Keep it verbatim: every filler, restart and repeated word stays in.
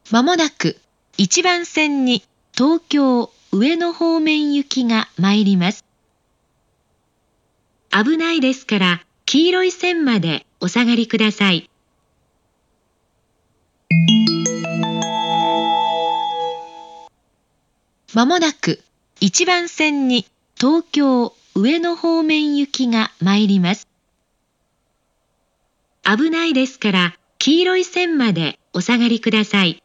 まもなくいちばん線に東京上野方面行きが参ります。危ないですから黄色い線までお下がりください。まもなくいちばん線に東京上野方面行きが参ります。危ないですから黄色い線までお下がりください。